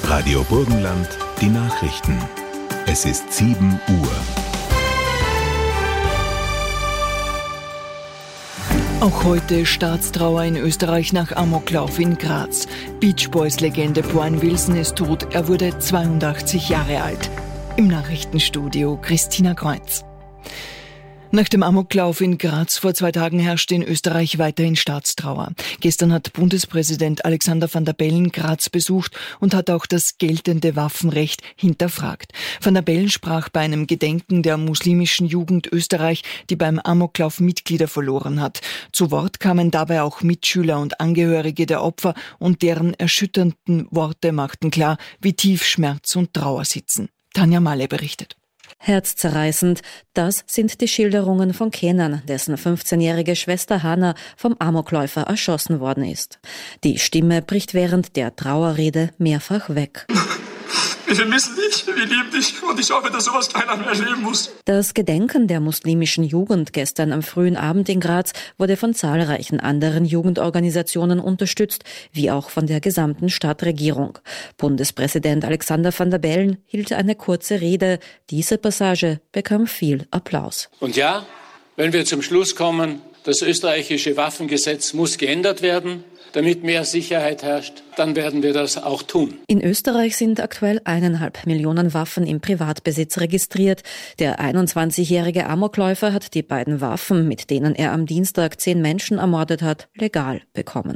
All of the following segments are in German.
Radio Burgenland, die Nachrichten. Es ist 7 Uhr. Auch heute Staatstrauer in Österreich nach Amoklauf in Graz. Beach Boys-Legende Brian Wilson ist tot. Er wurde 82 Jahre alt. Im Nachrichtenstudio Christina Kreuz. Nach dem Amoklauf in Graz vor 2 Tagen herrschte in Österreich weiterhin Staatstrauer. Gestern hat Bundespräsident Alexander Van der Bellen Graz besucht und hat auch das geltende Waffenrecht hinterfragt. Van der Bellen sprach bei einem Gedenken der muslimischen Jugend Österreich, die beim Amoklauf Mitglieder verloren hat. Zu Wort kamen dabei auch Mitschüler und Angehörige der Opfer und deren erschütternden Worte machten klar, wie tief Schmerz und Trauer sitzen. Tanja Mahle berichtet. Herzzerreißend, das sind die Schilderungen von Kenan, dessen 15-jährige Schwester Hannah vom Amokläufer erschossen worden ist. Die Stimme bricht während der Trauerrede mehrfach weg. Wir vermissen dich, wir lieben dich und ich hoffe, dass sowas keiner mehr erleben muss. Das Gedenken der muslimischen Jugend gestern am frühen Abend in Graz wurde von zahlreichen anderen Jugendorganisationen unterstützt, wie auch von der gesamten Stadtregierung. Bundespräsident Alexander Van der Bellen hielt eine kurze Rede. Diese Passage bekam viel Applaus. Und ja, wenn wir zum Schluss kommen, das österreichische Waffengesetz muss geändert werden, damit mehr Sicherheit herrscht, dann werden wir das auch tun. In Österreich sind aktuell 1,5 Millionen Waffen im Privatbesitz registriert. Der 21-jährige Amokläufer hat die beiden Waffen, mit denen er am Dienstag 10 Menschen ermordet hat, legal bekommen.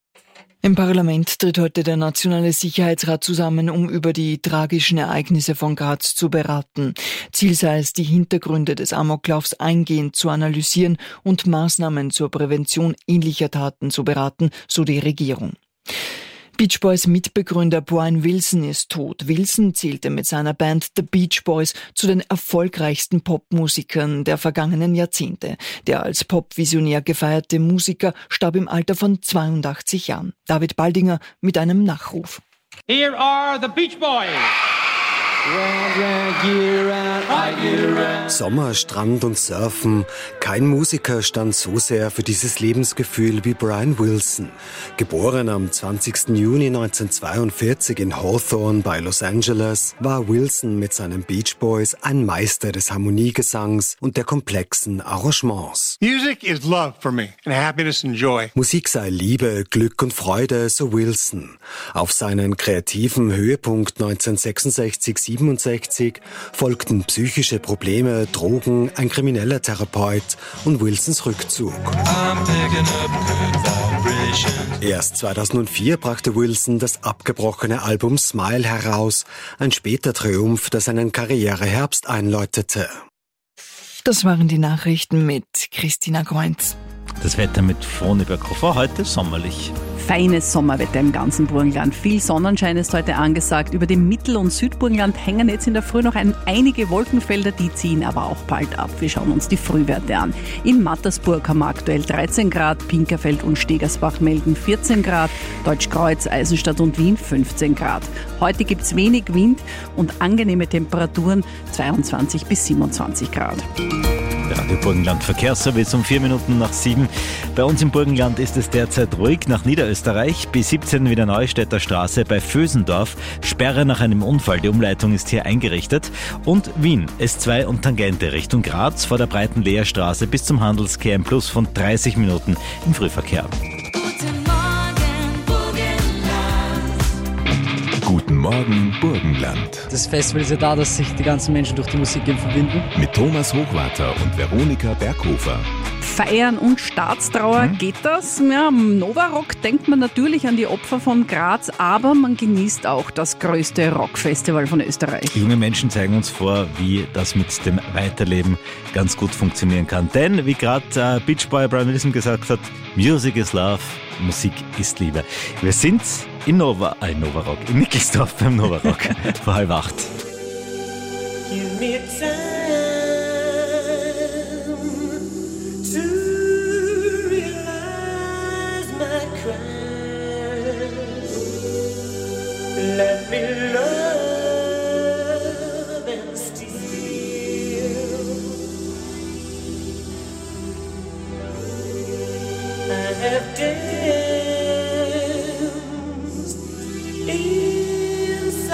Im Parlament tritt heute der Nationale Sicherheitsrat zusammen, um über die tragischen Ereignisse von Graz zu beraten. Ziel sei es, die Hintergründe des Amoklaufs eingehend zu analysieren und Maßnahmen zur Prävention ähnlicher Taten zu beraten, so die Regierung. Beach Boys Mitbegründer Brian Wilson ist tot. Wilson zählte mit seiner Band The Beach Boys zu den erfolgreichsten Popmusikern der vergangenen Jahrzehnte. Der als Pop-Visionär gefeierte Musiker starb im Alter von 82 Jahren. David Baldinger mit einem Nachruf. Here are the Beach Boys. Sommer, Strand und Surfen. Kein Musiker stand so sehr für dieses Lebensgefühl wie Brian Wilson. Geboren am 20. Juni 1942 in Hawthorne bei Los Angeles, war Wilson mit seinen Beach Boys ein Meister des Harmoniegesangs und der komplexen Arrangements. Music is love for me and happiness and joy. Musik sei Liebe, Glück und Freude, so Wilson. Auf seinen kreativen Höhepunkt 1966-67 folgten psychische Probleme, Drogen, ein krimineller Therapeut und Wilsons Rückzug. Erst 2004 brachte Wilson das abgebrochene Album Smile heraus, ein später Triumph, das seinen Karriereherbst einläutete. Das waren die Nachrichten mit Christina Kreuz. Das Wetter mit Froniberg-Hofer heute sommerlich. Feines Sommerwetter im ganzen Burgenland. Viel Sonnenschein ist heute angesagt. Über dem Mittel- und Südburgenland hängen jetzt in der Früh noch einige Wolkenfelder, die ziehen aber auch bald ab. Wir schauen uns die Frühwerte an. In Mattersburg haben wir aktuell 13 Grad, Pinkerfeld und Stegersbach melden 14 Grad, Deutschkreuz, Eisenstadt und Wien 15 Grad. Heute gibt es wenig Wind und angenehme Temperaturen 22 bis 27 Grad. Radio Burgenland Verkehrsservice um 7:04. Bei uns im Burgenland ist es derzeit ruhig. Nach Niederösterreich B17 Wiener Neustädter Straße bei Vösendorf. Sperre nach einem Unfall. Die Umleitung ist hier eingerichtet. Und Wien S2 und Tangente Richtung Graz vor der breiten Leerstraße bis zum Handelskehr im Plus von 30 Minuten im Frühverkehr. Guten Morgen, Burgenland. Das Festival ist ja da, dass sich die ganzen Menschen durch die Musik verbinden. Mit Thomas Hochwarter und Veronika Berghofer. Feiern und Staatstrauer, geht das? Ja, am Novarock denkt man natürlich an die Opfer von Graz, aber man genießt auch das größte Rockfestival von Österreich. Junge Menschen zeigen uns vor, wie das mit dem Weiterleben ganz gut funktionieren kann. Denn, wie gerade Beach Boy Brian Wilson gesagt hat, Music is Love, Musik ist Liebe. Wir sind in Novarock, in Nickelsdorf beim Novarock, vor 7:30. Give me time to realize my crime. Let me love and steal. I have danced inside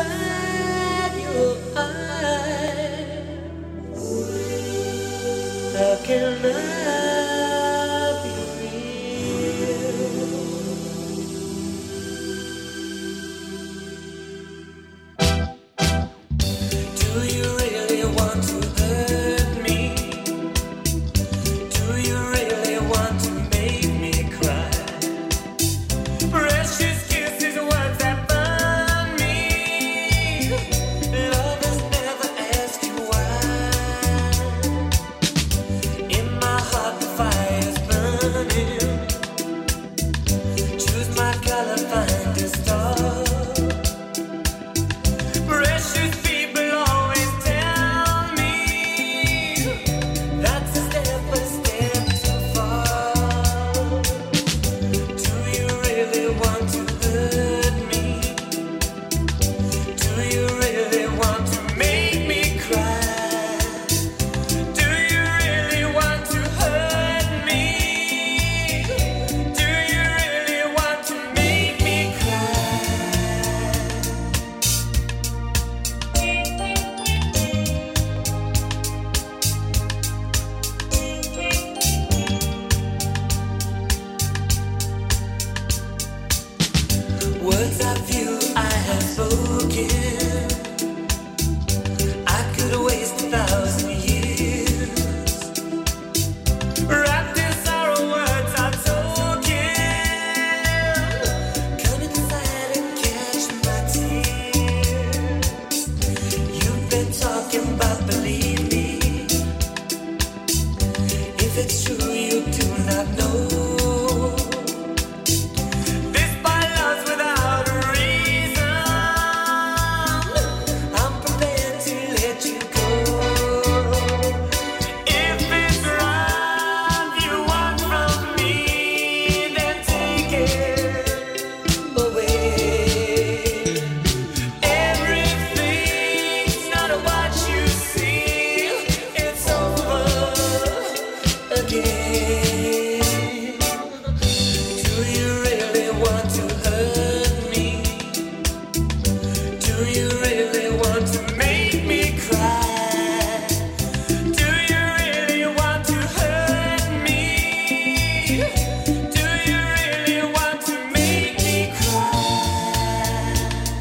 you really want to make me cry? Do you really want to hurt me? Do you really want to make me cry?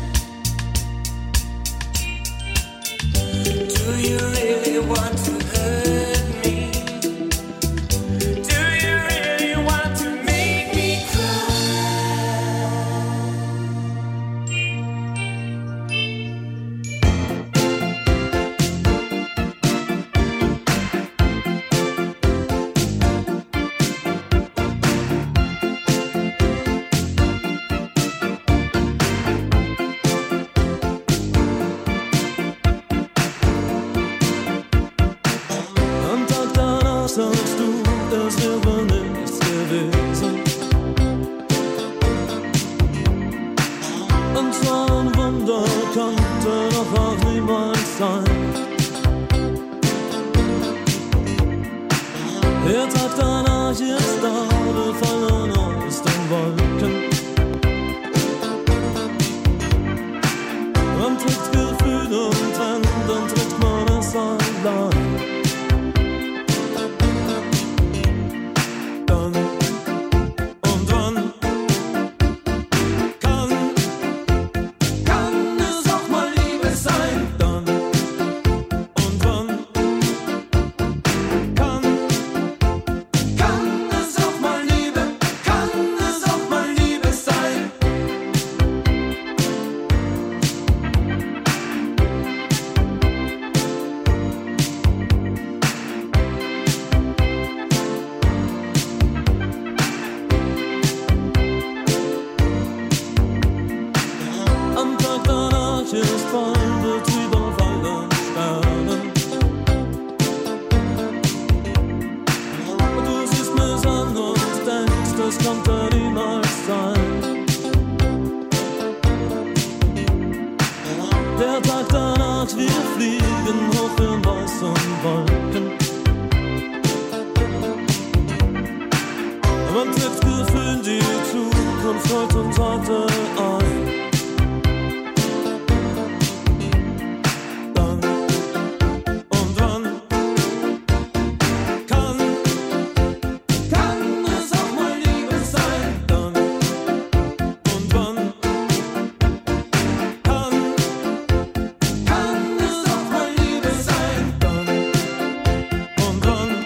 Do you really want to hurt me? Do you really want to make me cry? Am Tag danach sagst du, das wäre nichts gewesen. Und zwar ein Wunder konnte doch auch niemals sein. Der Tag danach ist da, wir fallen aus den Wolken. Man trägt Gefühle und trennt, dann trägt man es allein. Dann und wann kann es auch mal Liebe sein? Dann und wann kann es auch mal Liebe, kann es auch mal Liebe sein? Am Tag danach ist fein Betrieb auf allen Sternen. Du siehst mir's an und denkst, das kann da niemals sein. Der Tag danach, wir fliegen hoch in weißen Wolken. Man trifft Gefühl, die Zukunft heute und heute ein. Dann und wann kann es auch mal Liebe sein? Dann und wann kann es auch mal Liebe sein? Dann und wann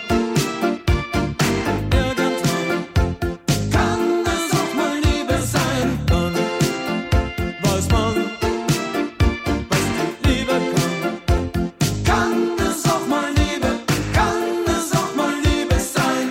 irgendwann kann es auch mal Liebe sein? Dann weiß man, was die Liebe kann. Kann es auch mal Liebe, kann es auch mal Liebe sein?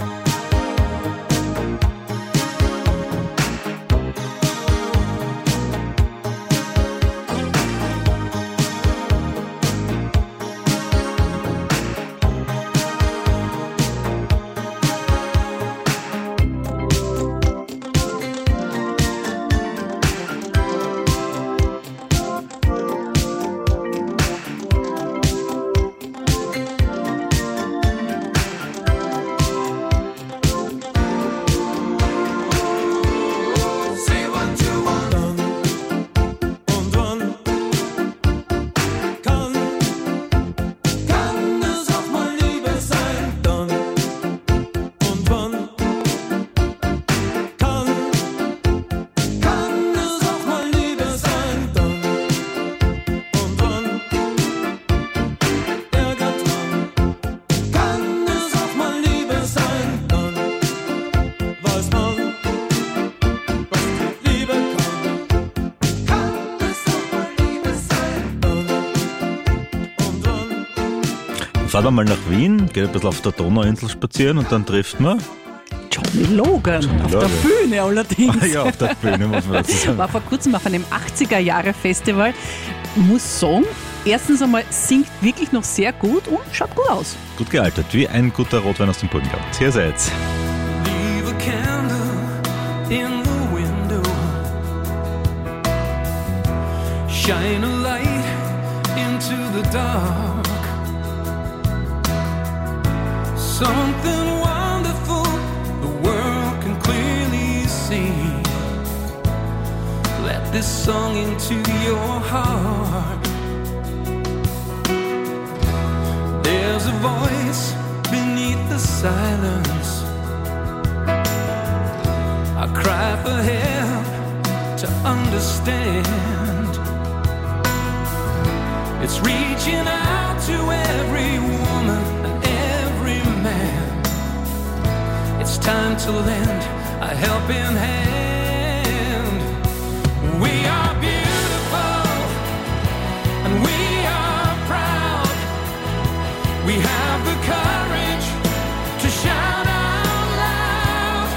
Say what you want. Dann und wann kann es auch mal Liebe sein? Dann und wann kann es auch mal Liebe sein? Dann und wann irgendwann kann es auch mal Liebe sein? Dann weiß man, was die Liebe kann. Kann es auch mal Liebe sein? Dann und wann Fahren wir mal nach Wien, geht ein bisschen auf der Donauinsel spazieren und dann trifft man. Johnny Logan, auf der Logan. Bühne allerdings. Ja, auf der Bühne muss man dazu sagen. War vor kurzem auf einem 80er-Jahre-Festival. Muss sagen, erstens einmal singt wirklich noch sehr gut und schaut gut aus. Gut gealtert, wie ein guter Rotwein aus dem Burgenland. Hier seid's. leave a candle in the window, shine a light into the dark. Something wonderful the world can clearly see. Let this song into your heart. There's a voice beneath the silence, I cry for help to understand. It's reaching out to every woman and every man. It's time to lend a helping hand. We are beautiful and we are proud. We have the courage to shout out loud.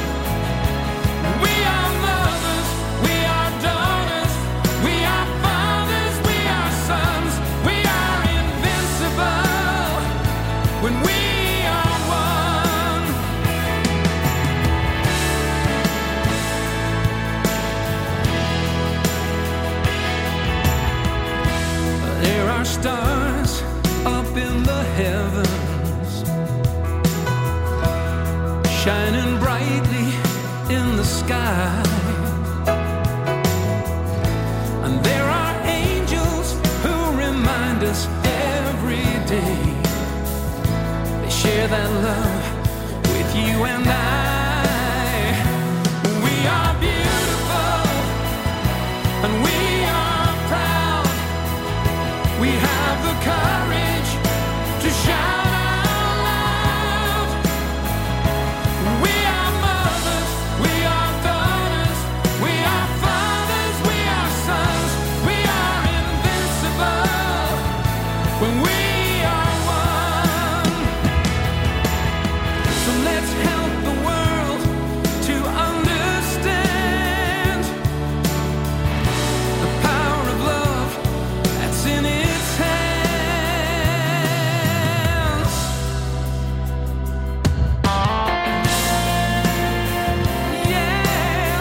We are mothers, we are daughters, we are fathers, we are sons. We are invincible when we are one. There are stars up in the heavens, shining brightly in the sky. And there are angels who remind us every day. They share that love with you and I. We are beautiful and we are proud. We have the courage to shout out loud. We are mothers, we are daughters, we are fathers, we are sons. We are invincible when we are one. So let's help the world to understand the power of love that's in its hands. Yeah.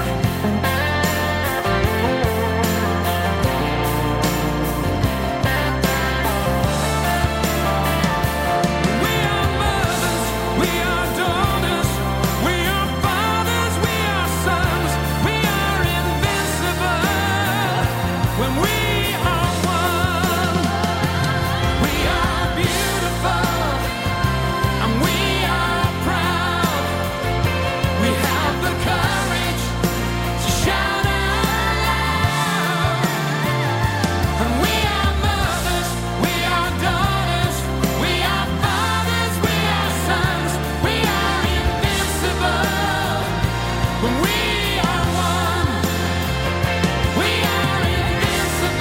We are mothers, we are daughters, we are fathers, we are sons. We are invincible when we are one. We are beautiful and we are proud. We have the courage to shout out loud. And we are mothers, we are daughters, we are fathers, we are sons. We are invincible when we are one. We are invincible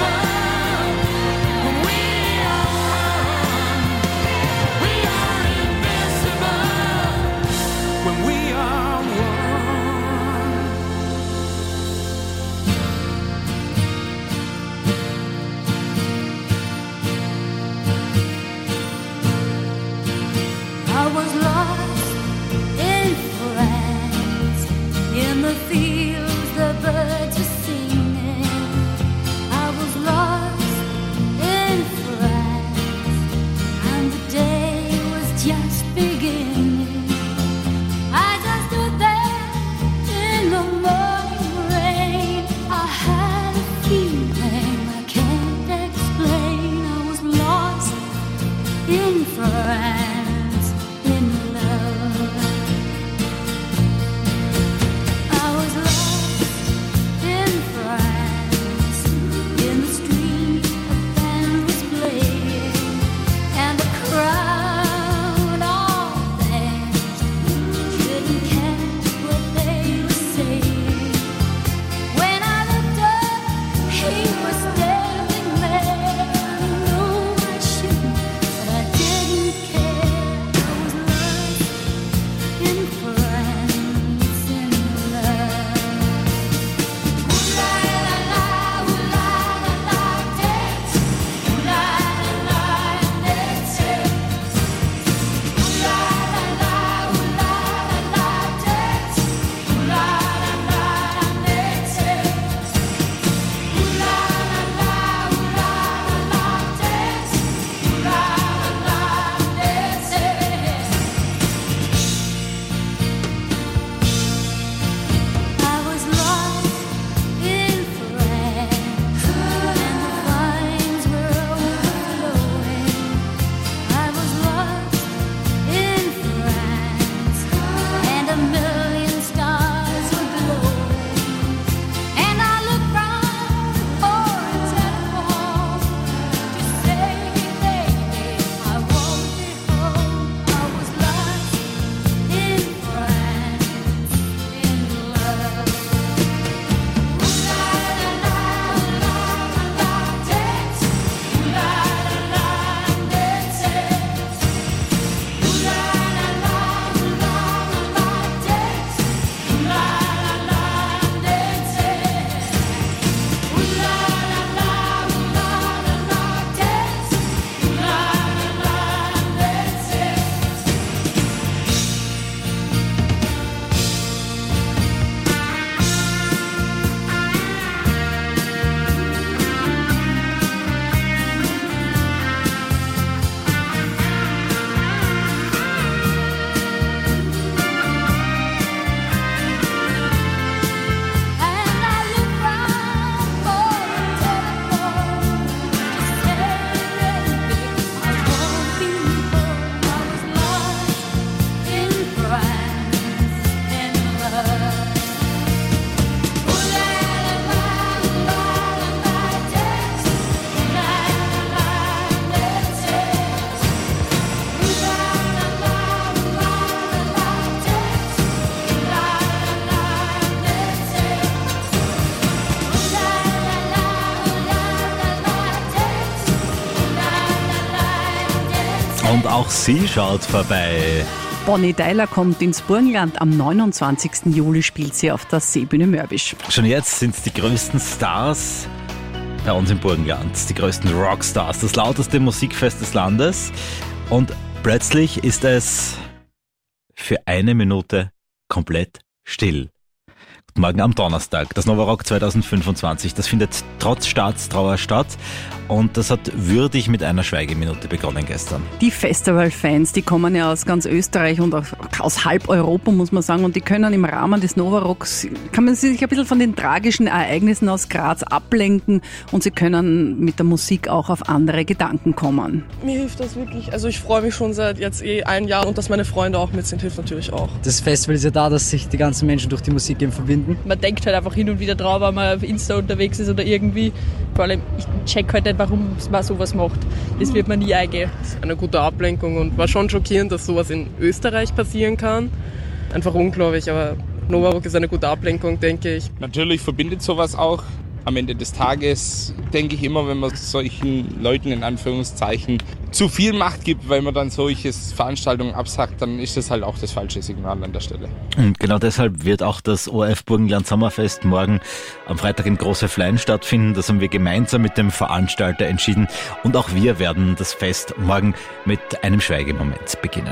und auch sie schaut vorbei. Bonnie Tyler kommt ins Burgenland. Am 29. Juli spielt sie auf der Seebühne Mörbisch. Schon jetzt sind es die größten Stars bei uns im Burgenland, die größten Rockstars, das lauteste Musikfest des Landes. Und plötzlich ist es für 1 Minute komplett still. Guten Morgen am Donnerstag, das Nova Rock 2025, das findet trotz Staatstrauer statt und das hat würdig mit einer Schweigeminute begonnen gestern. Die Festivalfans, die kommen ja aus ganz Österreich und auch aus halb Europa, muss man sagen, und die können im Rahmen des Nova Rocks, kann man sich ein bisschen von den tragischen Ereignissen aus Graz ablenken und sie können mit der Musik auch auf andere Gedanken kommen. Mir hilft das wirklich, also ich freue mich schon seit jetzt 1 Jahr und dass meine Freunde auch mit sind, hilft natürlich auch. Das Festival ist ja da, dass sich die ganzen Menschen durch die Musik eben verbinden. Man denkt halt einfach hin und wieder drauf, wenn man auf Insta unterwegs ist oder irgendwie. Vor allem, ich check halt nicht, warum man sowas macht. Das wird man nie eingehen. Das ist eine gute Ablenkung und war schon schockierend, dass sowas in Österreich passieren kann. Einfach unglaublich, aber Nova Rock ist eine gute Ablenkung, denke ich. Natürlich verbindet sowas auch. Am Ende des Tages denke ich immer, wenn man solchen Leuten in Anführungszeichen zu viel Macht gibt, weil man dann solche Veranstaltungen absagt, dann ist das halt auch das falsche Signal an der Stelle. Und genau deshalb wird auch das ORF Burgenland Sommerfest morgen am Freitag in Großeflein stattfinden. Das haben wir gemeinsam mit dem Veranstalter entschieden. Und auch wir werden das Fest morgen mit einem Schweigemoment beginnen.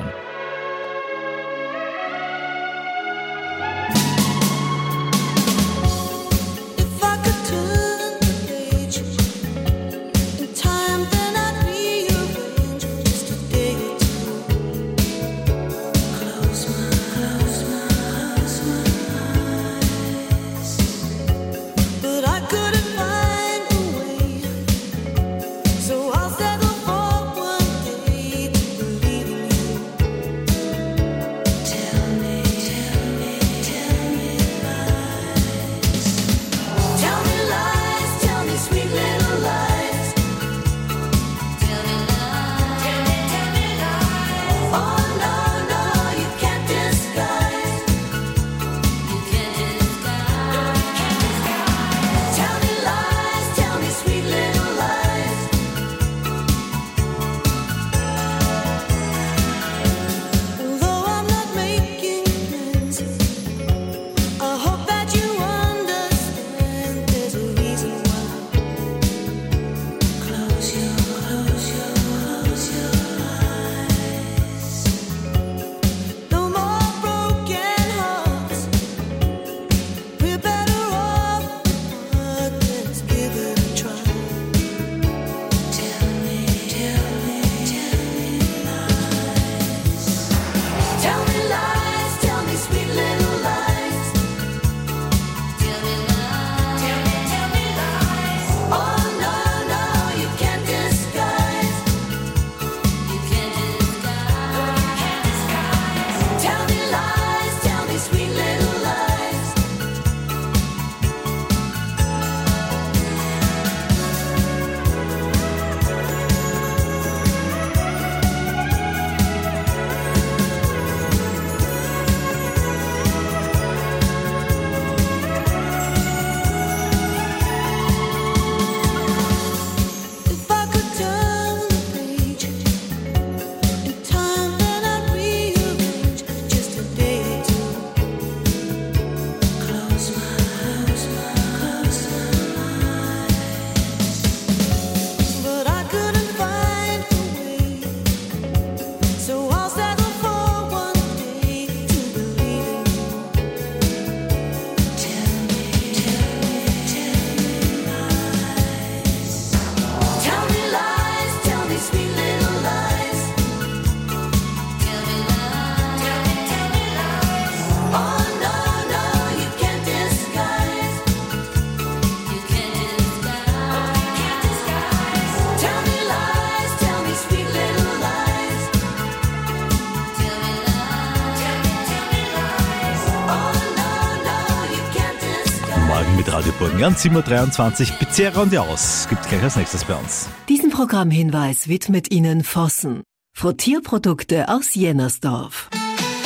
Mit Radio Burgenland, 7.23 Uhr, Pizzeria und aus. Gibt gleich als nächstes bei uns. Diesen Programmhinweis widmet Ihnen Vossen. Frottierprodukte aus Jennersdorf.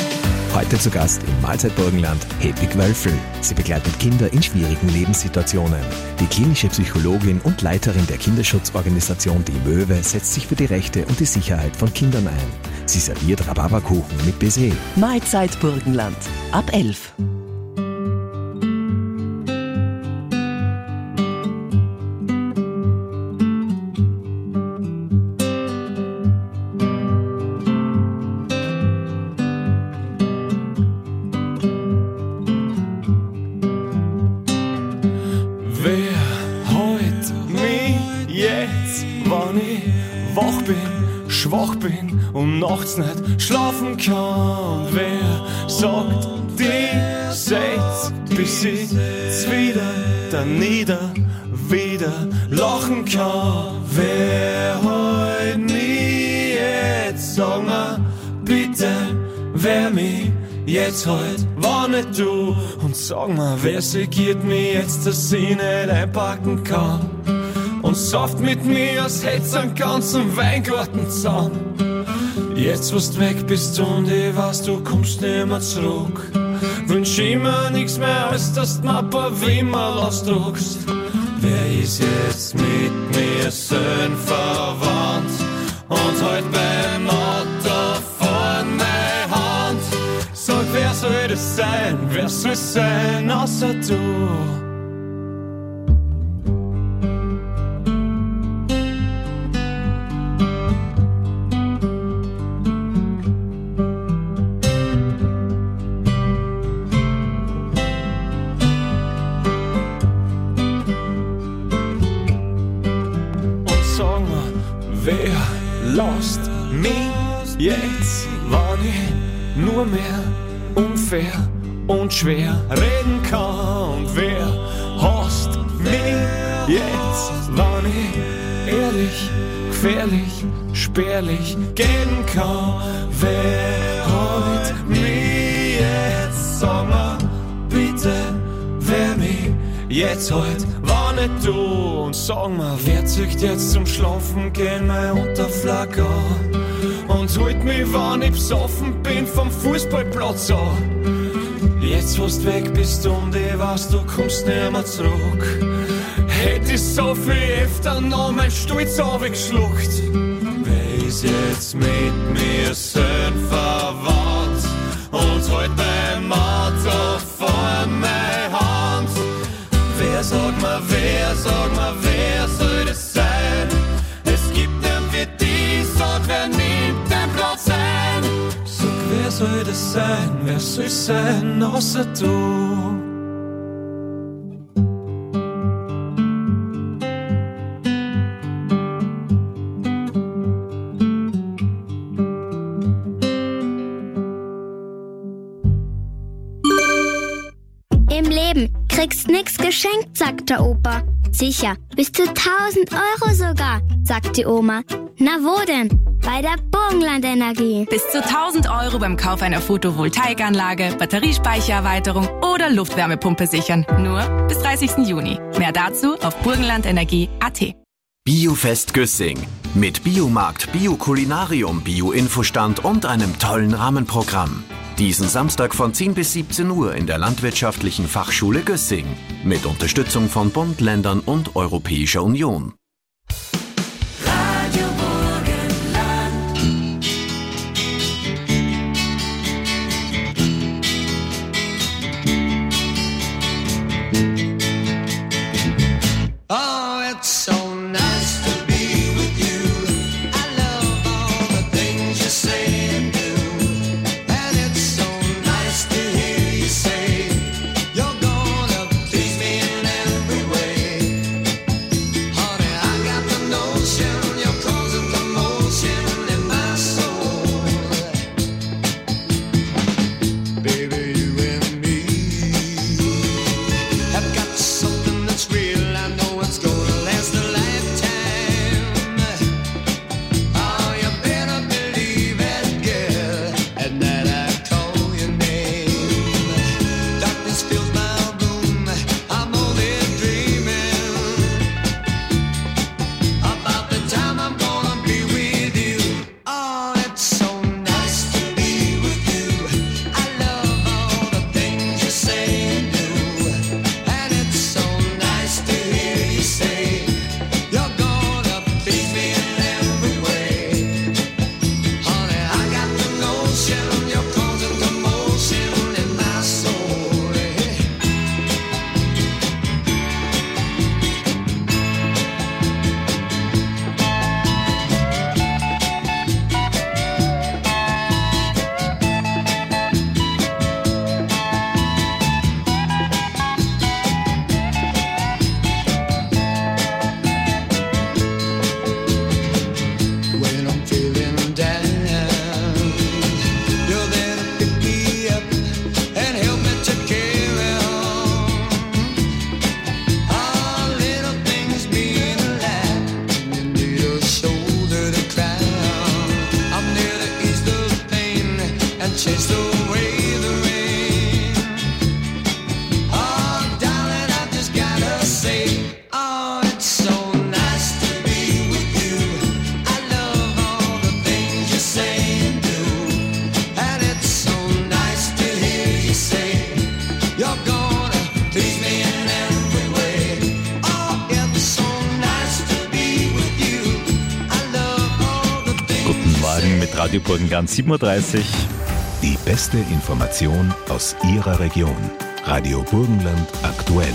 Heute zu Gast im Mahlzeit Burgenland Hedwig Wölfel. Sie begleitet Kinder in schwierigen Lebenssituationen. Die klinische Psychologin und Leiterin der Kinderschutzorganisation Die Möwe setzt sich für die Rechte und die Sicherheit von Kindern ein. Sie serviert Rhabarberkuchen mit Baiser. Mahlzeit Burgenland. Ab 11. Schwach bin und nachts nicht schlafen kann. Wer sagt, die setzt, bis ich wieder lachen kann? Wer heut mich jetzt? Sag mir bitte, wer mich jetzt heut, war nicht du? Und sag mir, wer segiert mich jetzt, dass ich nicht einpacken kann? Und sauft mit mir, als hätt's einen ganzen Weingarten zusammen. Jetzt, wo du weg bist und ich weiß, du kommst nimmer zurück, wünsch ich mir nix mehr, als dass du mir ein paar Wimmerl ausdruckst. Wer ist jetzt mit mir schön verwandt und heut beim Auto vorne Hand? Sag, wer soll das sein, wer soll es sein, außer du? Lasst mich jetzt, wann ich nur mehr unfair und schwer reden kann. Und wer hasst mich jetzt, wann ich ehrlich, gefährlich, spärlich gehen kann? Wer hat mich jetzt, sag mal bitte, wer mich jetzt heut, war nicht du? Und sag mal, wer zieht jetzt zum Schlafen gehen mein Unterflag an? Und holt mich, wann ich besoffen bin, vom Fußballplatz an. Jetzt, wo du weg bist und ich weiß, du kommst nimmer zurück, hätt ich so viel öfter noch mein Stolz aufgeschluckt. Wer ist jetzt mit mir schön verwandt und heut beim Auto vor meine Hand? Sag mal, wer soll das sein? Es gibt einen für die, sag, wer nimmt den Platz ein? Sag, wer soll das sein, wer soll es sein, außer du? Im Leben kriegst nix geschenkt, sagt der Opa. Sicher, bis zu 1.000 Euro sogar, sagt die Oma. Na wo denn? Bei der Burgenland Energie. Bis zu 1.000 Euro beim Kauf einer Photovoltaikanlage, Batteriespeichererweiterung oder Luftwärmepumpe sichern. Nur bis 30. Juni. Mehr dazu auf burgenlandenergie.at. Biofest Güssing. Mit Biomarkt, Biokulinarium, Bio-Infostand und einem tollen Rahmenprogramm. Diesen Samstag von 10 bis 17 Uhr in der Landwirtschaftlichen Fachschule Güssing. Mit Unterstützung von Bund, Ländern und Europäischer Union. Radio Burgenland. Oh, it's so nice to be with you. I love all the things you say and do. And it's so nice to hear you say you're gonna please me in every way. Honey, Radio Burgenland 7.30 Uhr. Die beste Information aus Ihrer Region. Radio Burgenland aktuell.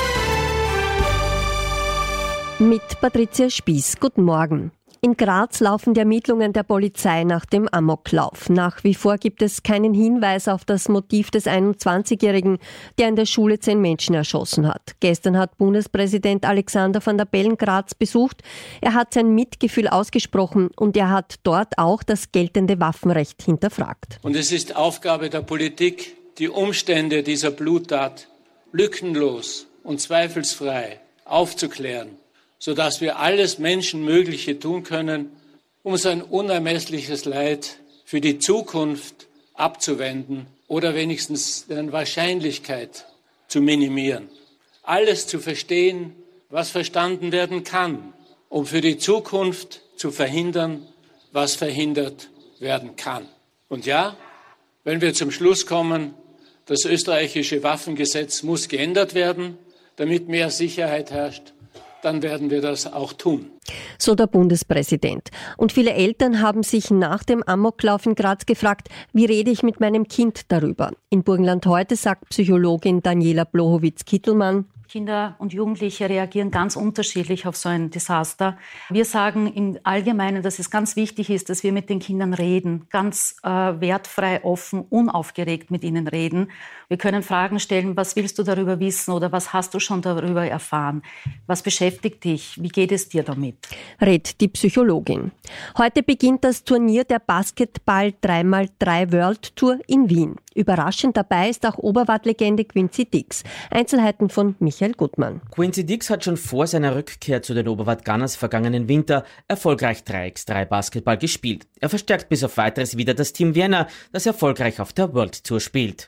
Mit Patricia Spieß. Guten Morgen. In Graz laufen die Ermittlungen der Polizei nach dem Amoklauf. Nach wie vor gibt es keinen Hinweis auf das Motiv des 21-Jährigen, der in der Schule 10 Menschen erschossen hat. Gestern hat Bundespräsident Alexander Van der Bellen Graz besucht. Er hat sein Mitgefühl ausgesprochen und er hat dort auch das geltende Waffenrecht hinterfragt. Und es ist Aufgabe der Politik, die Umstände dieser Bluttat lückenlos und zweifelsfrei aufzuklären, sodass wir alles Menschenmögliche tun können, um sein unermessliches Leid für die Zukunft abzuwenden oder wenigstens deren Wahrscheinlichkeit zu minimieren. Alles zu verstehen, was verstanden werden kann, um für die Zukunft zu verhindern, was verhindert werden kann. Und ja, wenn wir zum Schluss kommen, das österreichische Waffengesetz muss geändert werden, damit mehr Sicherheit herrscht, dann werden wir das auch tun. So der Bundespräsident. Und viele Eltern haben sich nach dem Amoklauf in Graz gefragt, wie rede ich mit meinem Kind darüber? In Burgenland heute sagt Psychologin Daniela Blochowitz-Kittelmann: Kinder und Jugendliche reagieren ganz unterschiedlich auf so ein Desaster. Wir sagen im Allgemeinen, dass es ganz wichtig ist, dass wir mit den Kindern reden, ganz wertfrei, offen, unaufgeregt mit ihnen reden. Wir können Fragen stellen, was willst du darüber wissen oder was hast du schon darüber erfahren? Was beschäftigt dich? Wie geht es dir damit? Rät die Psychologin. Heute beginnt das Turnier der Basketball 3x3 World Tour in Wien. Überraschend dabei ist auch Oberwart-Legende Quincy Dix. Einzelheiten von Michael Gutmann. Quincy Dix hat schon vor seiner Rückkehr zu den Oberwart Gunners vergangenen Winter erfolgreich 3x3 Basketball gespielt. Er verstärkt bis auf Weiteres wieder das Team Vienna, das erfolgreich auf der World Tour spielt.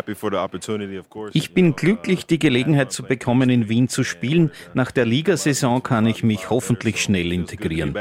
Ich bin glücklich, die Gelegenheit zu bekommen, in Wien zu spielen. Nach der Ligasaison kann ich mich hoffentlich schnell integrieren.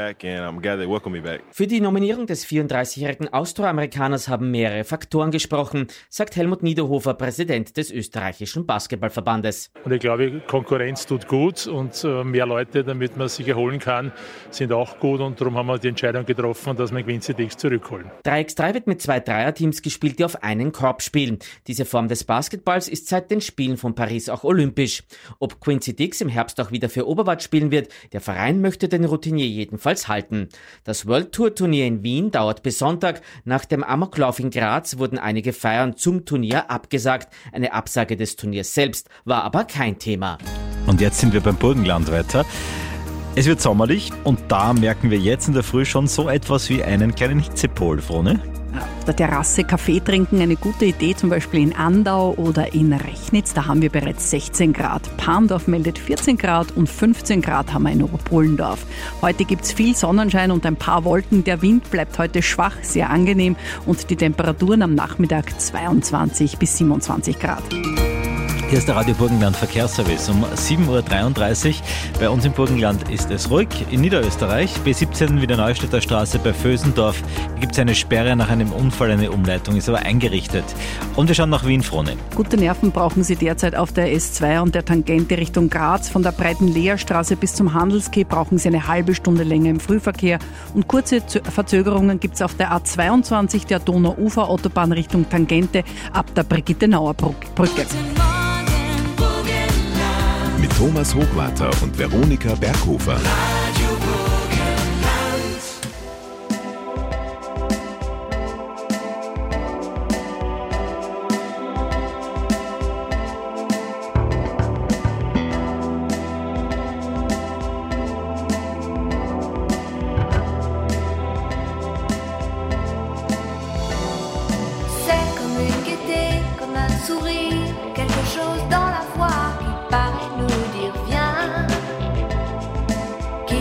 Für die Nominierung des 34-jährigen Austroamerikaners haben mehrere Faktoren gesprochen, sagt Helmut Niederhofer, Präsident des österreichischen Basketballverbandes. Und ich glaube, Konkurrenz tut gut und mehr Leute, damit man sich erholen kann, sind auch gut. Und darum haben wir die Entscheidung getroffen, dass wir Quincy Dix zurückholen. 3x3 wird mit 2 Dreierteams gespielt, die auf einen Korb spielen. Diese Form des Basketballs ist seit den Spielen von Paris auch olympisch. Ob Quincy Dix im Herbst auch wieder für Oberwart spielen wird, der Verein möchte den Routinier jedenfalls halten. Das World Tour Turnier in Wien dauert bis Sonntag. Nach dem Amoklauf in Graz wurden einige Feiern zum Turnier abgesagt. Eine Absage des Turniers selbst war aber kein Thema. Und jetzt sind wir beim Burgenland weiter. Es wird sommerlich und da merken wir jetzt in der Früh schon so etwas wie einen kleinen Hitzepol, Frone. Auf der Terrasse Kaffee trinken, eine gute Idee, zum Beispiel in Andau oder in Rechnitz. Da haben wir bereits 16 Grad. Palmdorf meldet 14 Grad und 15 Grad haben wir in Oberpullendorf. Heute gibt es viel Sonnenschein und ein paar Wolken. Der Wind bleibt heute schwach, sehr angenehm und die Temperaturen am Nachmittag 22 bis 27 Grad. Hier ist der Radio Burgenland Verkehrsservice um 7.33 Uhr. Bei uns im Burgenland ist es ruhig. In Niederösterreich, B17 Wiener Neustädter Straße bei Vösendorf, gibt es eine Sperre nach einem Unfall. Eine Umleitung ist aber eingerichtet. Und wir schauen nach Wien, Frone. Gute Nerven brauchen Sie derzeit auf der S2 und der Tangente Richtung Graz. Von der breiten Leerstraße bis zum Handelskeh brauchen Sie eine halbe Stunde länger im Frühverkehr. Und kurze Verzögerungen gibt es auf der A22 der Donau-Ufer-Autobahn Richtung Tangente ab der Brigitte-Nauer-Brücke. Mit Thomas Hochwarter und Veronika Berghofer. C'est comme une gaieté, comme un sourire, quelque chose dans la voix qui paraît nous dire viens,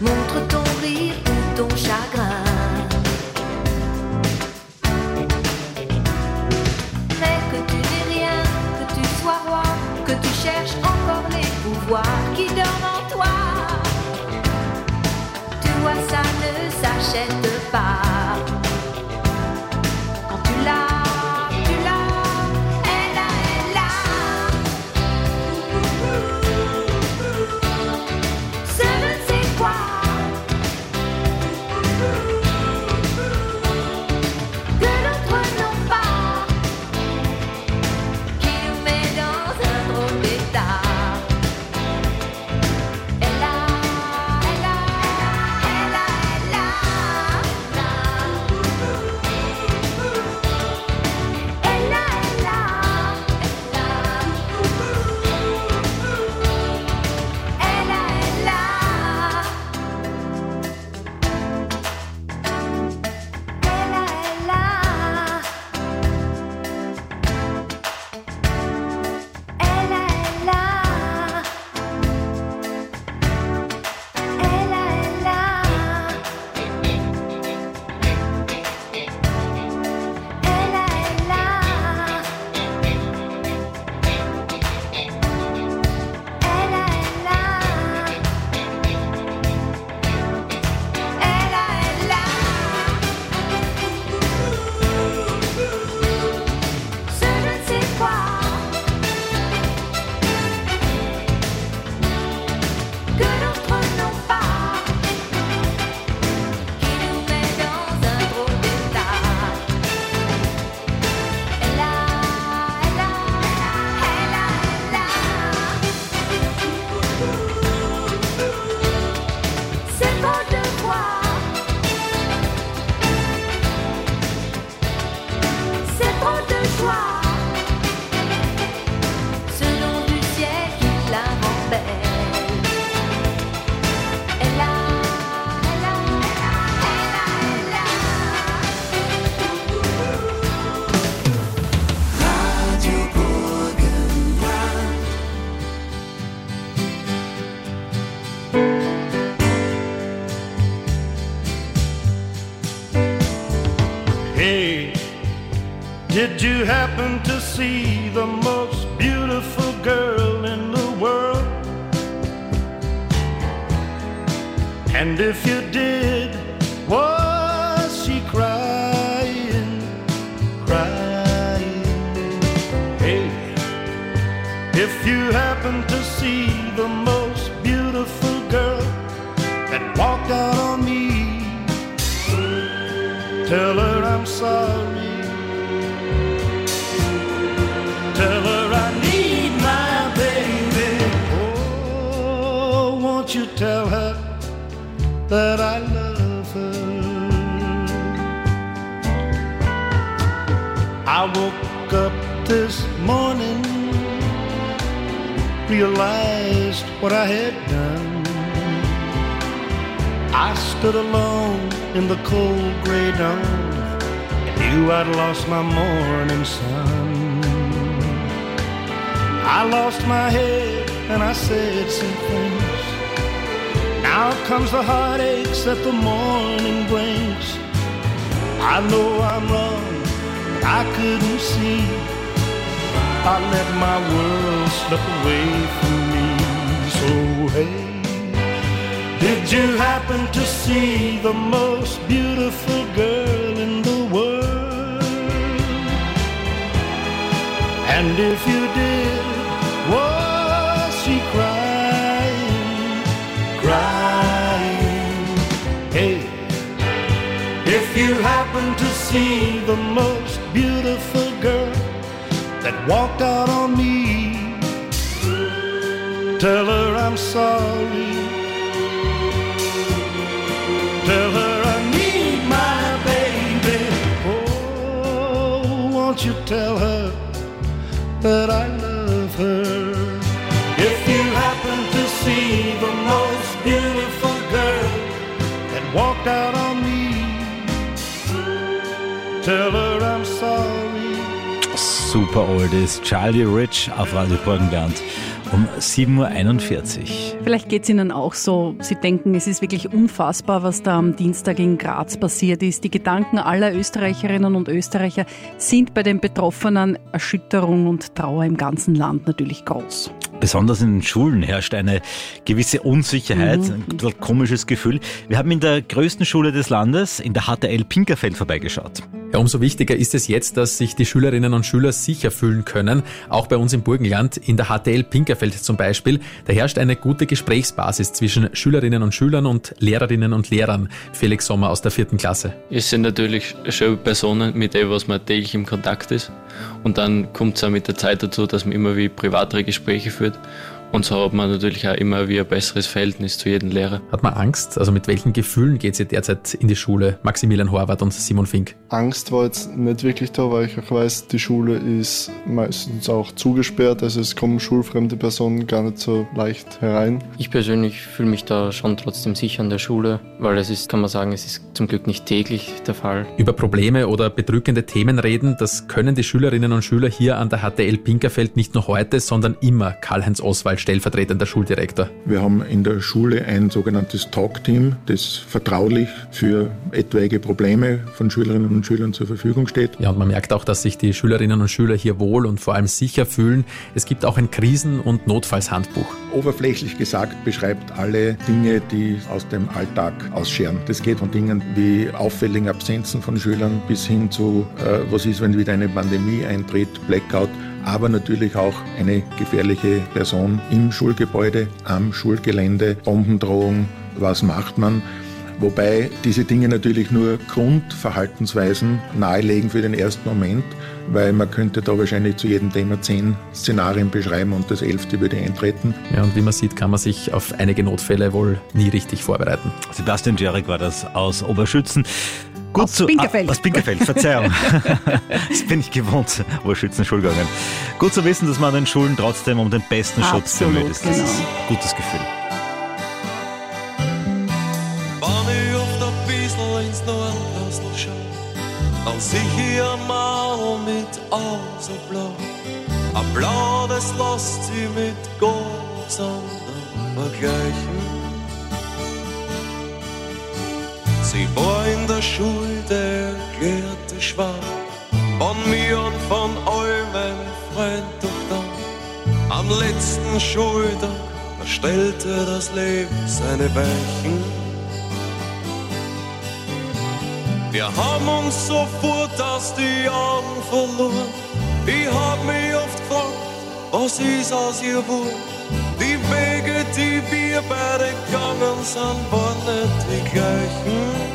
montre ton rire ou ton chagrin. Mais que tu n'aies rien, que tu sois roi, que tu cherches encore les pouvoirs qui dorment en toi. Tu vois, ça ne s'achète pas. Quand tu l'as, elle a. Ce ne sais quoi. Que d'autres n'ont pas, qui nous met dans un drôle d'état. Elle a. Did you happen to see the most beautiful girl in the world? And if you did, was she crying, crying? Hey, if you happen to see the most beautiful girl that walked out on me, tell her I'm sorry. Tell her I need my baby. Oh, won't you tell her that I love her? I woke up this morning, realized what I had done. I stood alone in the cold gray dawn and knew I'd lost my morning sun. I lost my head and I said some things. Now comes the heartaches that the morning brings. I know I'm wrong, but I couldn't see. I let my world slip away from me. So hey, did you happen to see the most beautiful girl in the world? And if you did, was she crying, crying? Hey, if you happen to see the most beautiful girl that walked out on me, tell her I'm sorry. Tell her I need my baby. Oh, won't you tell her that I love her? If you happen to see the most beautiful girl that walked out on me, tell her I'm sorry. Super Oldies, Charlie Rich auf Radio Burgenland. um 7.41 Uhr. Vielleicht geht es Ihnen auch so. Sie denken, es ist wirklich unfassbar, was da am Dienstag in Graz passiert ist. Die Gedanken aller Österreicherinnen und Österreicher sind bei den Betroffenen. Erschütterung und Trauer im ganzen Land natürlich groß. Besonders in den Schulen herrscht eine gewisse Unsicherheit, ein total komisches Gefühl. Wir haben in der größten Schule des Landes, in der HTL Pinkerfeld, vorbeigeschaut. Ja, umso wichtiger ist es jetzt, dass sich die Schülerinnen und Schüler sicher fühlen können. Auch bei uns im Burgenland, in der HTL Pinkerfeld zum Beispiel, da herrscht eine gute Gesprächsbasis zwischen Schülerinnen und Schülern und Lehrerinnen und Lehrern. Felix Sommer aus der 4. Klasse. Es sind natürlich schon Personen, mit denen was man täglich im Kontakt ist. Und dann kommt es auch mit der Zeit dazu, dass man immer wie privatere Gespräche führt. Und so hat man natürlich auch immer wie ein besseres Verhältnis zu jedem Lehrer. Hat man Angst? Also mit welchen Gefühlen geht sie derzeit in die Schule? Maximilian Horvath und Simon Fink. Angst war jetzt nicht wirklich da, weil ich auch weiß, die Schule ist meistens auch zugesperrt. Also es kommen schulfremde Personen gar nicht so leicht herein. Ich persönlich fühle mich da schon trotzdem sicher an der Schule, weil es ist, kann man sagen, es ist zum Glück nicht täglich der Fall. Über Probleme oder bedrückende Themen reden, das können die Schülerinnen und Schüler hier an der HTL Pinkerfeld nicht nur heute, sondern immer. Karl-Heinz Oswald, stellvertretender Schuldirektor. Wir haben in der Schule ein sogenanntes Talk-Team, das vertraulich für etwaige Probleme von Schülerinnen und Schülern zur Verfügung steht. Ja, und man merkt auch, dass sich die Schülerinnen und Schüler hier wohl und vor allem sicher fühlen. Es gibt auch ein Krisen- und Notfallshandbuch. Oberflächlich gesagt beschreibt alle Dinge, die aus dem Alltag ausscheren. Das geht von Dingen wie auffälligen Absenzen von Schülern bis hin zu, was ist, wenn wieder eine Pandemie eintritt, Blackout, aber natürlich auch eine gefährliche Person im Schulgebäude, am Schulgelände, Bombendrohung, was macht man? Wobei diese Dinge natürlich nur Grundverhaltensweisen nahelegen für den ersten Moment, weil man könnte da wahrscheinlich zu jedem Thema 10 Szenarien beschreiben und das 11. würde eintreten. Ja, und wie man sieht, kann man sich auf einige Notfälle wohl nie richtig vorbereiten. Sebastian Djörek war das aus Oberschützen. Gut aus Pinkerfeld. Aus Pinkerfeld, Verzeihung. Das bin ich gewohnt, Oberschützen, Schulgangen. Gut zu wissen, dass man an den Schulen trotzdem um den besten Schutz bemüht ist. Das ist ein gutes Gefühl. Wenn ich oft ein bisschen ins Nordkastel schau, dann sehe ich ein Mann mit Augen so blau. Ein Blau, das lässt sie mit ganz anderen vergleichen. Sie war in der Schule der erklärte Schwab, von mir und von all meinen Freunden doch dann. Am letzten Schultag stellte das Leben seine Weichen. Wir haben uns sofort aus die Augen verloren. Ich hab mich oft gefragt, was ist aus ihr geworden? Die Wege, die wir beide gegangen sind, waren nicht die gleichen.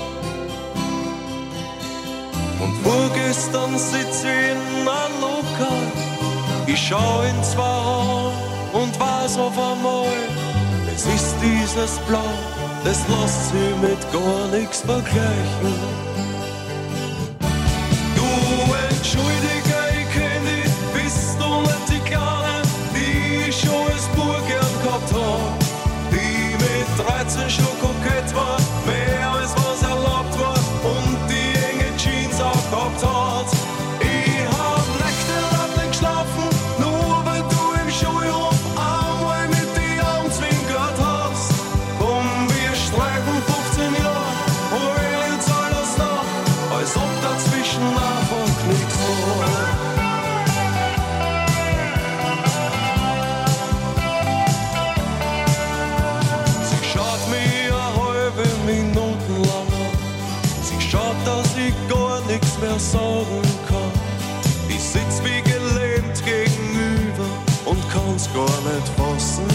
Und vorgestern sitz ich in einem Lokal. Ich schau in zwei Augen und weiß auf einmal, es ist dieses Blau, das lässt sich mit gar nichts vergleichen. Du entschuldige, ich kenn dich, bist du nicht die Kleine, die ich schon als Bub gern gehabt hab, die mit 13 schon kokett war, mehr als was erlaubt war und die enge Jeans auch gehabt hat. Ich hab nächtelang nicht geschlafen, nur weil du im Schulhof einmal mit die Augen zwinkert hast. Komm, wir streichen 15 Jahre, hol uns alles nach, als ob dazwischen einfach nichts war. Sie schaut mich eine halbe Minute lang an. Sie schaut, dass ich gar nichts mehr sagen kann. Ich sitz wie gelähmt gegenüber und kann's gar nicht fassen.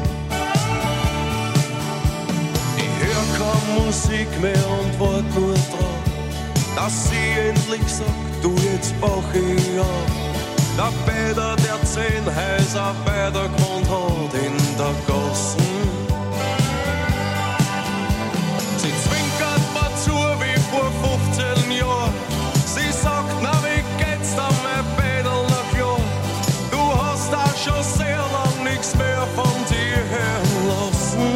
Ich hör keine Musik mehr und wart nur drauf, dass sie endlich sagt, du, jetzt brauch ich auf. Der Peter, der 10 Häuser weiter gewohnt hat in der Gassen. Sie zwinkert mir zu wie vor 15 Jahren. Sie sagt, na wie geht's da, mein Peter, na klar. Du hast auch schon sehr lang nichts mehr von dir hören lassen.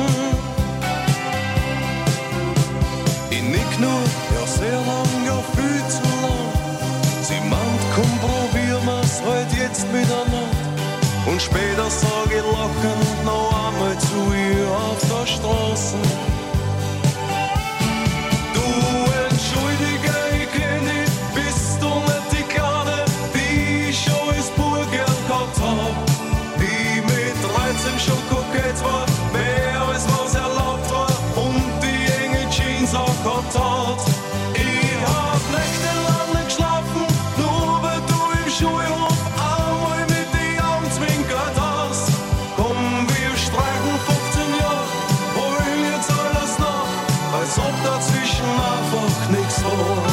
Ich nick nur, ja sehr lang, ja viel zu lang. Sie meint, komm, probieren wir's halt jetzt miteinander. Und später sag ich lachend noch einmal zu ihr auf der Straße. Du entschuldige, ich kenn dich, bist du nicht die Kleine, die ich schon als Bub gern gehabt hab. Die mit 13 schon kokett war, mehr als was erlaubt war und die enge Jeans auch gehabt hat. Ich hab nächtelang nicht geschlafen, nur weil du im Schulhof einmal mit die Augen zwinkert hast. Komm, wir streichen 15 Jahre, wollen jetzt alles nach, als ob dazwischen einfach nichts war.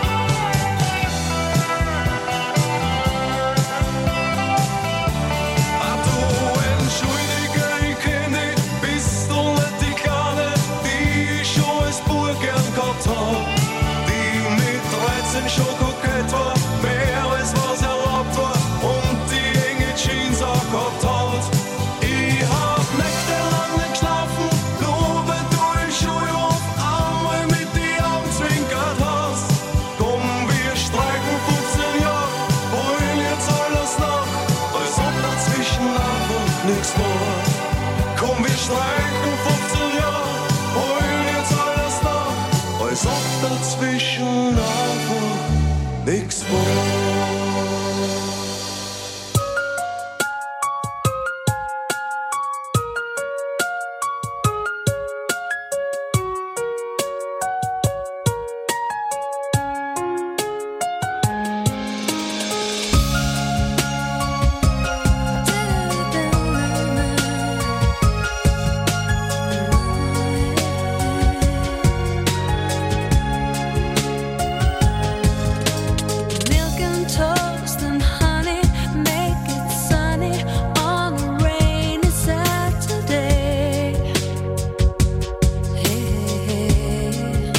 Ah, du entschuldige, ich kenn dich, bist du nicht die Kleine, die ich schon als Bub gern gehabt hab. Die mit 13 schon kokett war, mehr als was erlaubt war und die enge Jeans auch gehabt hat. Ich hab nächtelang nicht geschlafen, nur weil du im Schulhof einmal mit die Augen zwinkert hast. Komm, wir streichen 15 Jahre, wollen jetzt alles nach, als ob dazwischen einfach nichts war. Komm, wir streichen 15 Jahre, wollen jetzt alles nach, als ob dazwischen einfach nichts war. Milk and toast and honey make it sunny on a rainy Saturday. Hey.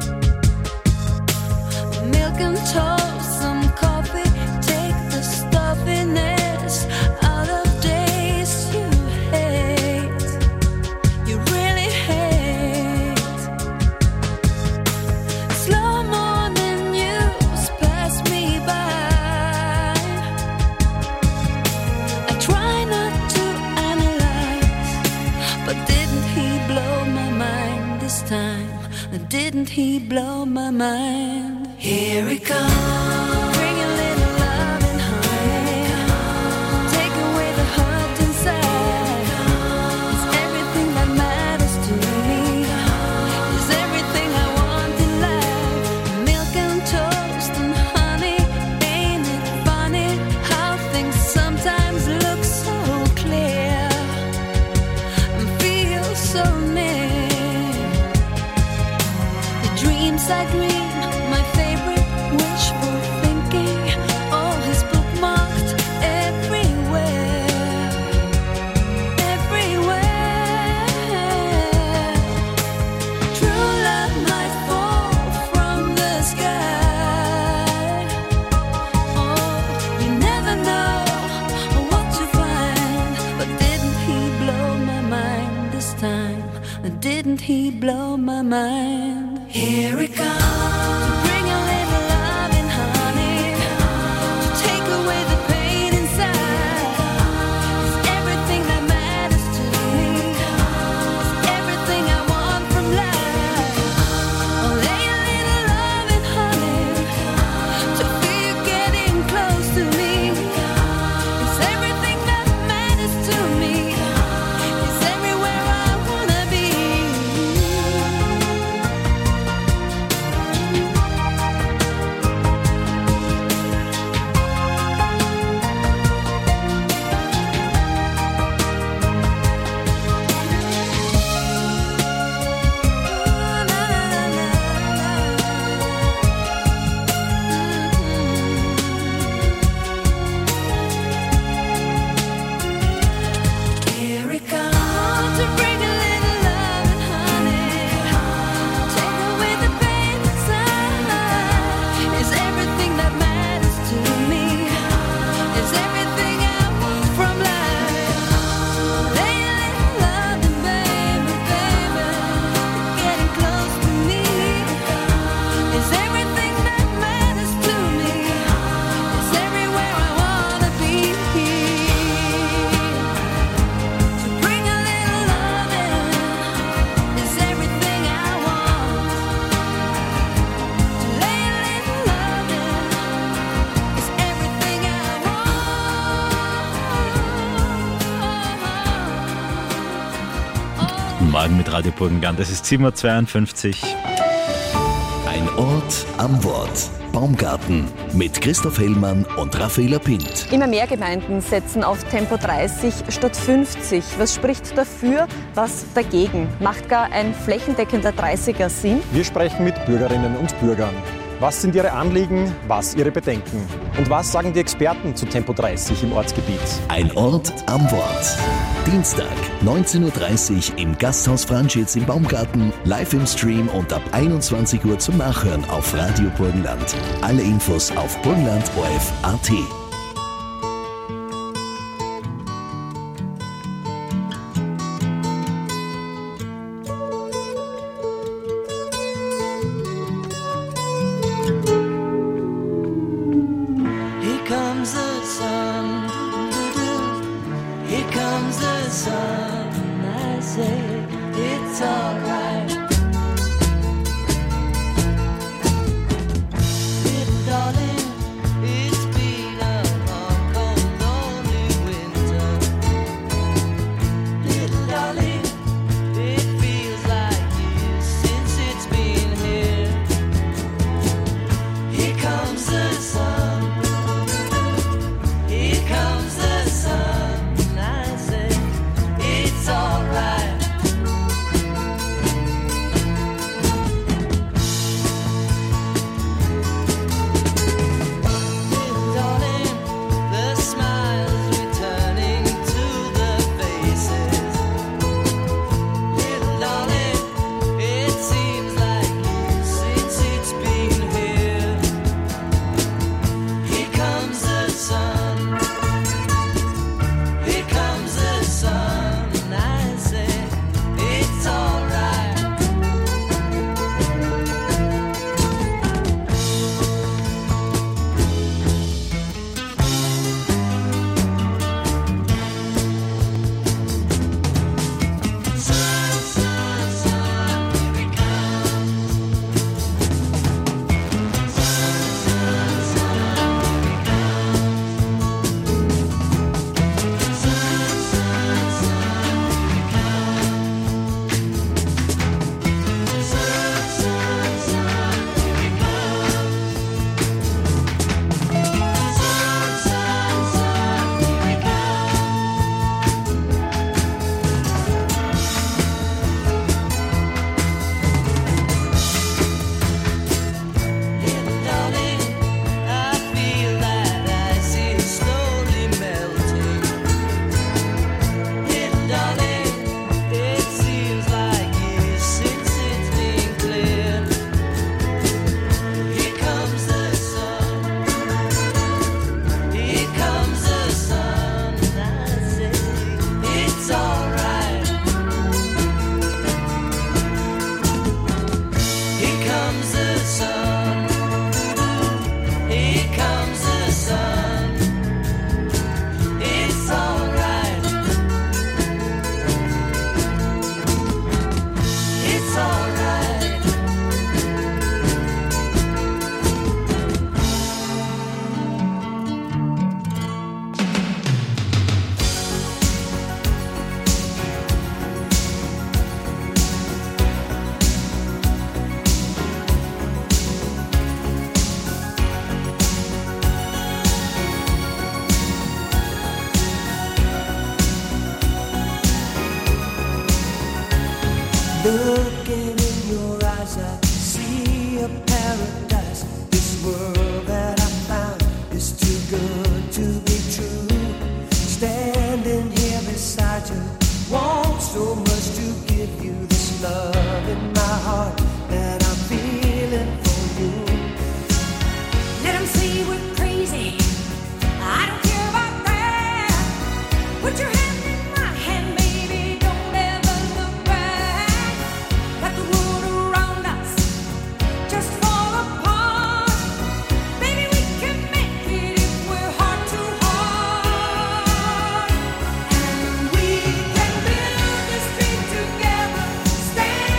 Milk and toast, some coffee, take the stuffiness out of days you hate. You really hate. Slow morning news pass me by. I try not to analyze, but didn't he blow my mind this time? Didn't he blow my mind? Here he comes. Bring a little love and honey. Take away the hurt inside. It's everything that matters to me. It's everything I want in life. Milk and toast and honey. Ain't it funny how things sometimes look so clear and feel so near? The dreams I dream, my favorite wishful thinking. All his bookmarked everywhere, everywhere. True love might fall from the sky. Oh, you never know what to find. But didn't he blow my mind this time? Didn't he blow my mind? Here he comes. To bring a little love and honey. To take away the pain inside. It's everything that matters to me. It's everything I want from life. Oh, lay a little love and honey. To feel you getting close to me. It's everything that matters to me. It's everywhere I wanna be. mit Radio Burgenland. Es ist 7:52 Uhr. Ein Ort am Wort. Baumgarten mit Christoph Hellmann und Raffaela Pint. Immer mehr Gemeinden setzen auf Tempo 30 statt 50. Was spricht dafür, was dagegen? Macht gar ein flächendeckender 30er Sinn? Wir sprechen mit Bürgerinnen und Bürgern. Was sind ihre Anliegen, was ihre Bedenken? Und was sagen die Experten zu Tempo 30 im Ortsgebiet? Ein Ort am Wort. Dienstag, 19:30 Uhr im Gasthaus Franschitz im Baumgarten, live im Stream und ab 21 Uhr zum Nachhören auf Radio Burgenland. Alle Infos auf burgenland.orf.at. Looking in your eyes, I see a paradise. This world that I found is too good to be true. Standing here beside you, want so much to give you this love in my heart that I'm feeling for you. Let them say we're crazy. I don't care about that. Put your hand in my hand, baby. Don't ever look back. Let the world around us just fall apart. Baby, we can make it if we're heart to heart. And we can build this dream together. Stand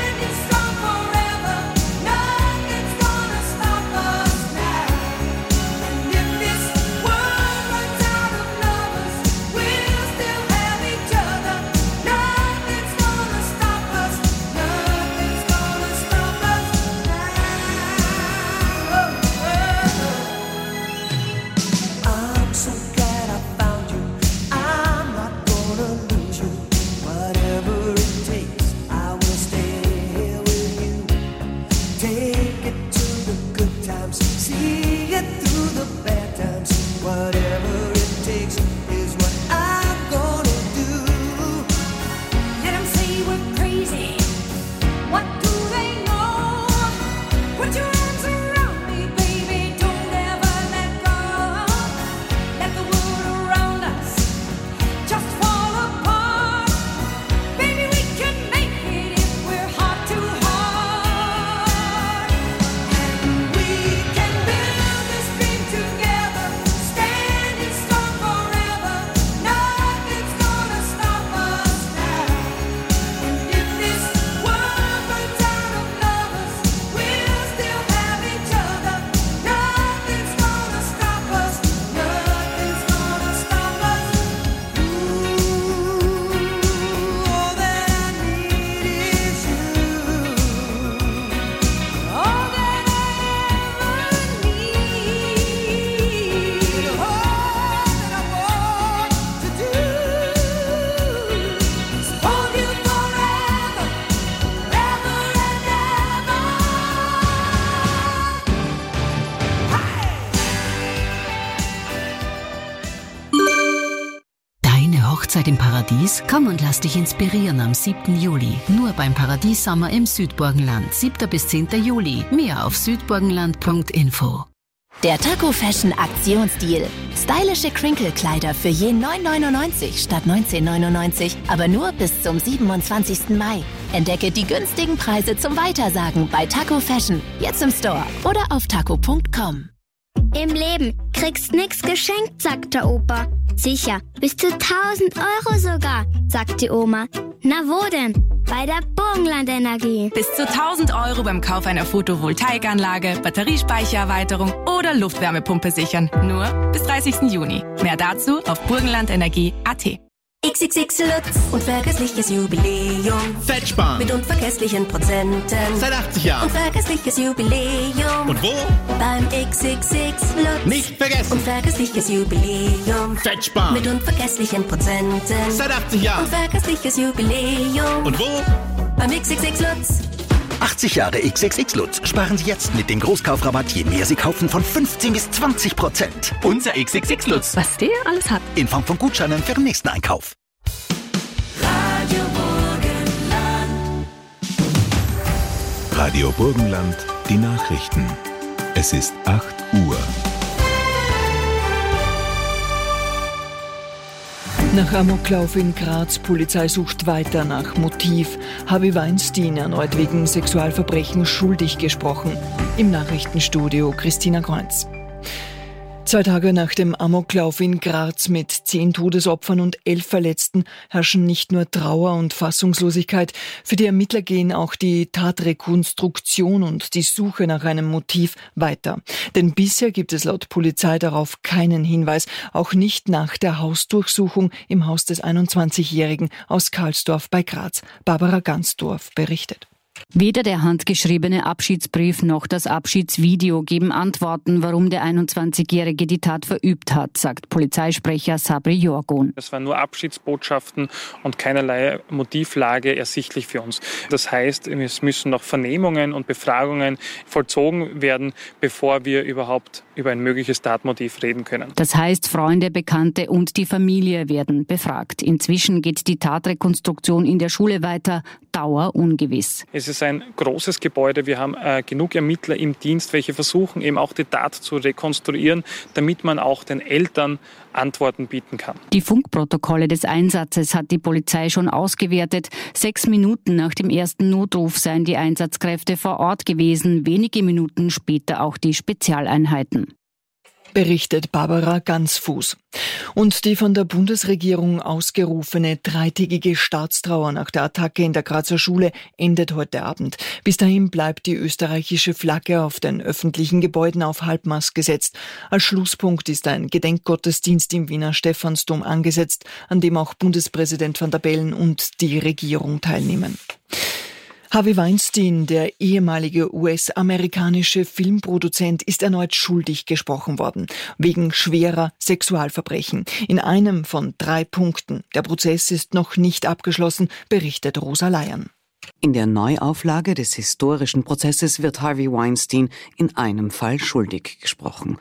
Hochzeit im Paradies? Komm und lass dich inspirieren am 7. Juli. Nur beim Paradies Sommer im Südburgenland. 7. bis 10. Juli. Mehr auf südburgenland.info. Der Taco Fashion Aktionsdeal. Stylische Crinkle-Kleider für je 9,99 statt 19,99, aber nur bis zum 27. Mai. Entdecke die günstigen Preise zum Weitersagen bei Taco Fashion. Jetzt im Store oder auf taco.com. Im Leben kriegst nix geschenkt, sagt der Opa. Sicher, bis zu 1.000 Euro sogar, sagt die Oma. Na wo denn? Bei der Burgenland Energie. Bis zu 1.000 Euro beim Kauf einer Photovoltaikanlage, Batteriespeichererweiterung oder Luftwärmepumpe sichern. Nur bis 30. Juni. Mehr dazu auf burgenlandenergie.at. XXX Lutz, unvergessliches Jubiläum. Fettsparen. Mit unvergesslichen Prozenten. Seit 80 Jahren. Unvergessliches Jubiläum. Und wo? Beim XXX Lutz. Nicht vergessen. Unvergessliches Jubiläum. Fettsparen. Mit unvergesslichen Prozenten. Seit 80 Jahren. Unvergessliches Jubiläum. Und wo? Beim XXX Lutz. 80 Jahre XXX Lutz. Sparen Sie jetzt mit dem Großkaufrabatt, je mehr Sie kaufen, von 15 bis 20%. Unser XXX Lutz. Was der alles hat. In Form von Gutscheinen für den nächsten Einkauf. Radio Burgenland, die Nachrichten. Es ist 8 Uhr. Nach Amoklauf in Graz, Polizei sucht weiter nach Motiv. Harvey Weinstein erneut wegen Sexualverbrechen schuldig gesprochen. Im Nachrichtenstudio Christina Kreuz. 2 Tage nach dem Amoklauf in Graz mit 10 Todesopfern und 11 Verletzten herrschen nicht nur Trauer und Fassungslosigkeit. Für die Ermittler gehen auch die Tatrekonstruktion und die Suche nach einem Motiv weiter. Denn bisher gibt es laut Polizei darauf keinen Hinweis, auch nicht nach der Hausdurchsuchung im Haus des 21-Jährigen aus Karlsdorf bei Graz. Barbara Gansdorf berichtet. Weder der handgeschriebene Abschiedsbrief noch das Abschiedsvideo geben Antworten, warum der 21-Jährige die Tat verübt hat, sagt Polizeisprecher Sabri Jorgun. Es waren nur Abschiedsbotschaften und keinerlei Motivlage ersichtlich für uns. Das heißt, es müssen noch Vernehmungen und Befragungen vollzogen werden, bevor wir überhaupt über ein mögliches Tatmotiv reden können. Das heißt, Freunde, Bekannte und die Familie werden befragt. Inzwischen geht die Tatrekonstruktion in der Schule weiter, Dauer ungewiss. Es ist ein großes Gebäude. Wir haben genug Ermittler im Dienst, welche versuchen eben auch die Tat zu rekonstruieren, damit man auch den Eltern Antworten bieten kann. Die Funkprotokolle des Einsatzes hat die Polizei schon ausgewertet. 6 Minuten nach dem ersten Notruf seien die Einsatzkräfte vor Ort gewesen, wenige Minuten später auch die Spezialeinheiten. Berichtet Barbara Gansfuß. Und die von der Bundesregierung ausgerufene 3-tägige Staatstrauer nach der Attacke in der Grazer Schule endet heute Abend. Bis dahin bleibt die österreichische Flagge auf den öffentlichen Gebäuden auf Halbmast gesetzt. Als Schlusspunkt ist ein Gedenkgottesdienst im Wiener Stephansdom angesetzt, an dem auch Bundespräsident Van der Bellen und die Regierung teilnehmen. Harvey Weinstein, der ehemalige US-amerikanische Filmproduzent, ist erneut schuldig gesprochen worden, wegen schwerer Sexualverbrechen. In einem von 3 Punkten. Der Prozess ist noch nicht abgeschlossen, berichtet Rosa Leyern. In der Neuauflage des historischen Prozesses wird Harvey Weinstein in einem Fall schuldig gesprochen.